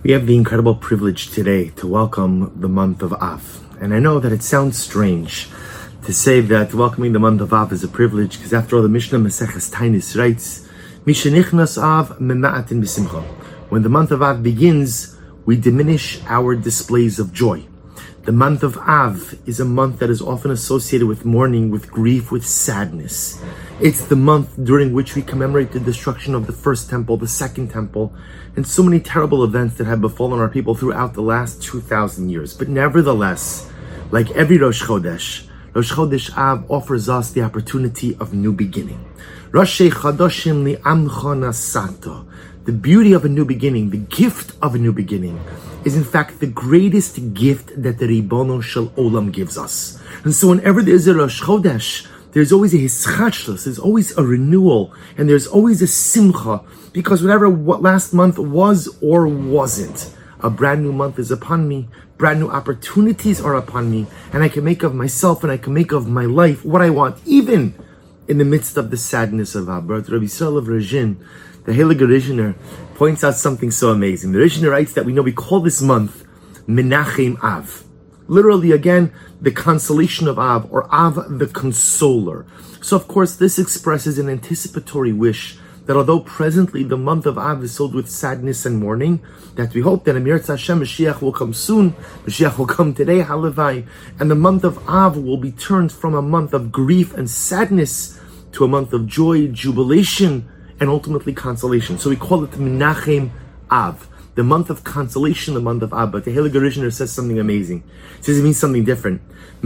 We have the incredible privilege today to welcome the month of Av. And I know that it sounds strange to say that welcoming the month of Av is a privilege, because after all, the Mishnah Maseches Tainis writes, Mishenichnas Av mema'atin b'simcha. When the month of Av begins, we diminish our displays of joy. The month of Av is a month that is often associated with mourning, with grief, with sadness. It's the month during which we commemorate the destruction of the first temple, the second temple, and so many terrible events that have befallen our people throughout the last 2,000 years. But nevertheless, like every Rosh Chodesh Av offers us the opportunity of new beginning. Roshei Chadoshim li'amcha nasato. The beauty of a new beginning, the gift of a new beginning, is in fact the greatest gift that the Ribono Shel Olam gives us. And so whenever there's a Rosh Chodesh, there's always a hischachlos, there's always a renewal, and there's always a simcha, because whatever last month was or wasn't, a brand new month is upon me, brand new opportunities are upon me, and I can make of myself and I can make of my life what I want, even in the midst of the sadness of Av. Rabbi Yisrael of Rajin, the Heilige Rishner, points out something so amazing. The Rishner writes that we call this month Menachem Av. Literally, again, the consolation of Av, or Av the consoler. So, of course, this expresses an anticipatory wish that although presently the month of Av is filled with sadness and mourning, that we hope that Amir Hashem Mashiach will come soon, Mashiach will come today, Halavai, and the month of Av will be turned from a month of grief and sadness to a month of joy, jubilation, and ultimately consolation. So we call it Menachem Av, the month of consolation, the month of Av. But the Heilige Rishner says something amazing. He says it means something different.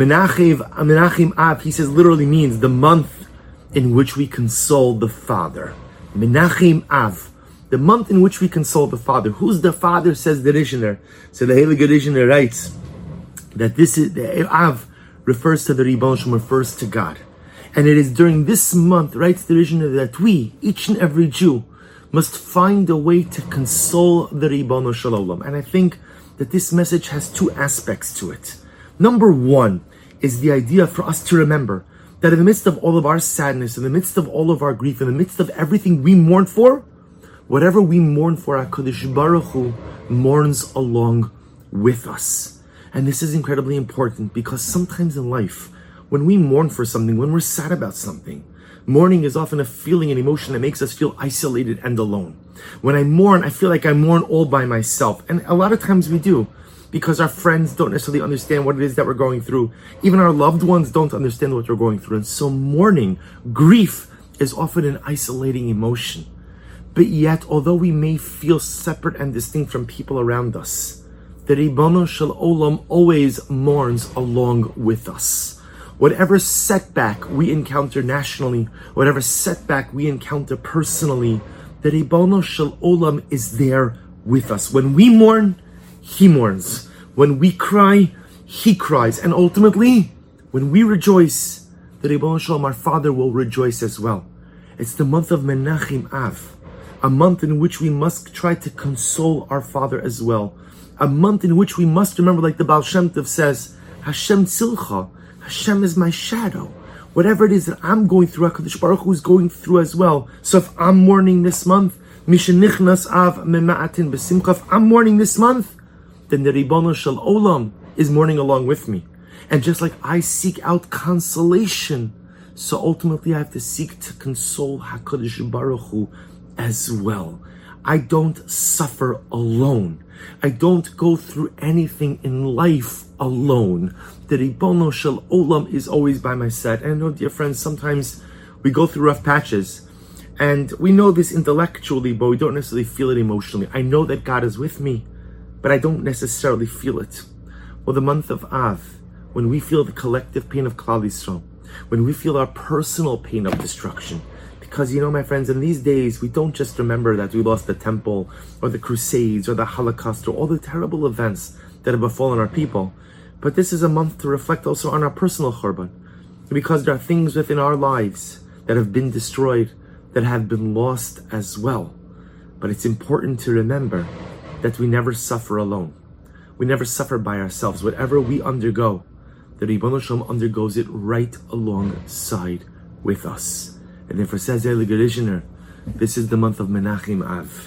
Menachem Av, he says, literally means the month in which we console the Father. Menachem Av, the month in which we console the Father. Who's the Father, says the Rishner. So the Heilige Rishner writes that this is the Av refers to the Ribono Shel Olam, refers to God. And it is during this month, writes the Rishner, that we, each and every Jew, must find a way to console the Ribono Shel Olam. And I think that this message has two aspects to it. Number one is the idea for us to remember that in the midst of all of our sadness, in the midst of all of our grief, in the midst of everything we mourn for, whatever we mourn for, HaKadosh Baruch Hu mourns along with us. And this is incredibly important, because sometimes in life, when we mourn for something, when we're sad about something, mourning is often a feeling and emotion that makes us feel isolated and alone. When I mourn, I feel like I mourn all by myself. And a lot of times we do, because our friends don't necessarily understand what it is that we're going through. Even our loved ones don't understand what we're going through. And so mourning, grief, is often an isolating emotion. But yet, although we may feel separate and distinct from people around us, the Ribono Shel Olam always mourns along with us. Whatever setback we encounter nationally, whatever setback we encounter personally, the Ribono Shel Olam is there with us. When we mourn, He mourns. When we cry, He cries. And ultimately, when we rejoice, the Ribono Shel Olam, our Father, will rejoice as well. It's the month of Menachem Av, a month in which we must try to console our Father as well. A month in which we must remember, like the Baal Shem Tov says, Hashem Tzilcha, Hashem is my shadow. Whatever it is that I'm going through, HaKadosh Baruch Hu is going through as well. So if I'm mourning this month, Mishenichnas Av mema'atin b'simcha, if I'm mourning this month, then the Ribono Shel Olam is mourning along with me. And just like I seek out consolation, so ultimately I have to seek to console HaKadosh Baruch Hu as well. I don't suffer alone. I don't go through anything in life alone. The Ribono Shel Olam is always by my side. And I know, dear friends, sometimes we go through rough patches, and we know this intellectually, but we don't necessarily feel it emotionally. I know that God is with me, but I don't necessarily feel it. Well, the month of Av, when we feel the collective pain of Klal Yisrael, when we feel our personal pain of destruction, because, my friends, in these days, we don't just remember that we lost the temple, or the Crusades, or the Holocaust, or all the terrible events that have befallen our people. But this is a month to reflect also on our personal Churban, because there are things within our lives that have been destroyed, that have been lost as well. But it's important to remember that we never suffer alone. We never suffer by ourselves. Whatever we undergo, the Ribono Shel Olam undergoes it right alongside with us. And therefore, says the Heilige Rishner, this is the month of Menachem Av,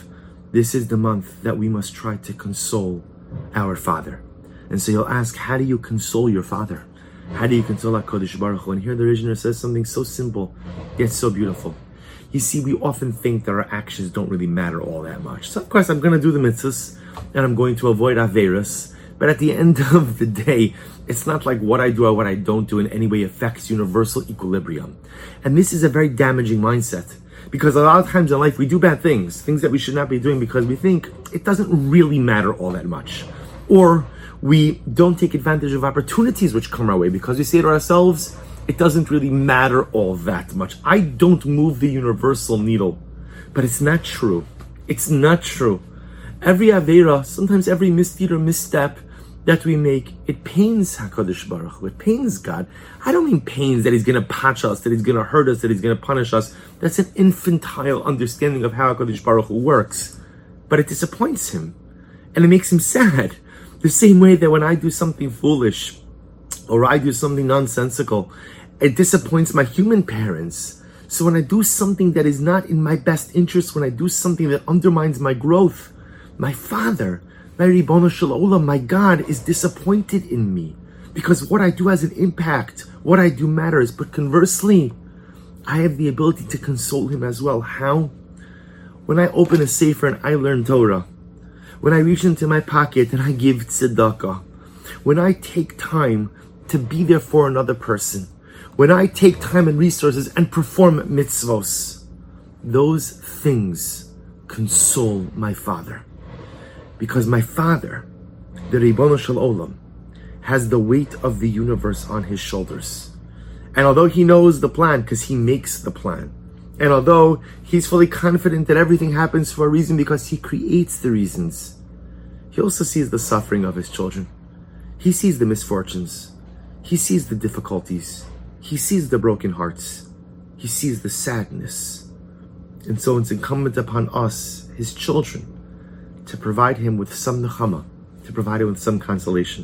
this is the month that we must try to console our Father. And so you'll ask, how do you console your Father? How do you console HaKadosh Baruch Hu? And here the Rizhiner says something so simple, yet so beautiful. You see, we often think that our actions don't really matter all that much. So of course I'm going to do the mitzvahs, and I'm going to avoid Averos. But at the end of the day, it's not like what I do or what I don't do in any way affects universal equilibrium. And this is a very damaging mindset. Because a lot of times in life we do bad things that we should not be doing because we think it doesn't really matter all that much. Or we don't take advantage of opportunities which come our way because we say to ourselves, it doesn't really matter all that much. I don't move the universal needle. But it's not true. It's not true. Every Aveira, sometimes every misdeed or misstep that we make, it pains HaKadosh Baruch Hu. It pains God. I don't mean pains that He's going to patch us, that He's going to hurt us, that He's going to punish us. That's an infantile understanding of how HaKadosh Baruch Hu works. But it disappoints Him. And it makes Him sad. The same way that when I do something foolish, or I do something nonsensical, it disappoints my human parents. So when I do something that is not in my best interest, when I do something that undermines my growth, my Father, my Ribono Shel Olam, my God, is disappointed in me. Because what I do has an impact. What I do matters. But conversely, I have the ability to console Him as well. How? When I open a sefer and I learn Torah, when I reach into my pocket and I give tzedakah, when I take time to be there for another person, when I take time and resources and perform mitzvos, those things console my Father. Because my Father, the Ribono Shel Olam, has the weight of the universe on His shoulders. And although He knows the plan, because He makes the plan, and although He's fully confident that everything happens for a reason because He creates the reasons, He also sees the suffering of His children. He sees the misfortunes. He sees the difficulties. He sees the broken hearts. He sees the sadness. And so it's incumbent upon us, His children, to provide Him with some nechama, to provide Him with some consolation.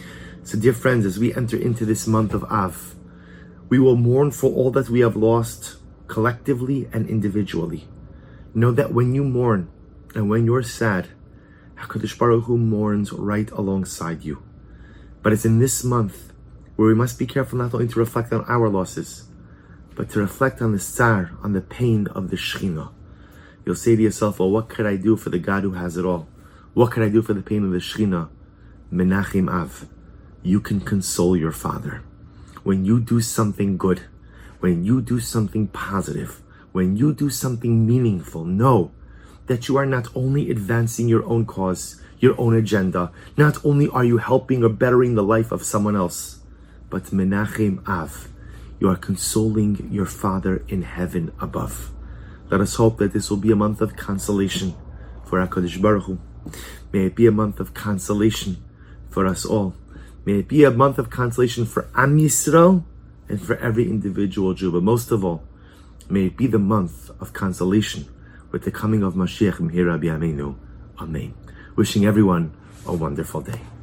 So dear friends, as we enter into this month of Av, we will mourn for all that we have lost collectively and individually. Know that when you mourn and when you're sad, HaKadosh Baruch Hu mourns right alongside you. But it's in this month where we must be careful not only to reflect on our losses, but to reflect on the tsar, on the pain of the Shekhinah. You'll say to yourself, well, what could I do for the God who has it all? What could I do for the pain of the Shekhinah? Menachem Av. You can console your Father. When you do something good, when you do something positive, when you do something meaningful, know that you are not only advancing your own cause, your own agenda, not only are you helping or bettering the life of someone else, but Menachem Av. You are consoling your Father in heaven above. Let us hope that this will be a month of consolation for HaKadosh Baruch Hu. May it be a month of consolation for us all. May it be a month of consolation for Am Yisrael and for every individual Jew. But most of all, may it be the month of consolation with the coming of Mashiach Mihira B'Yameinu. Amen. Wishing everyone a wonderful day.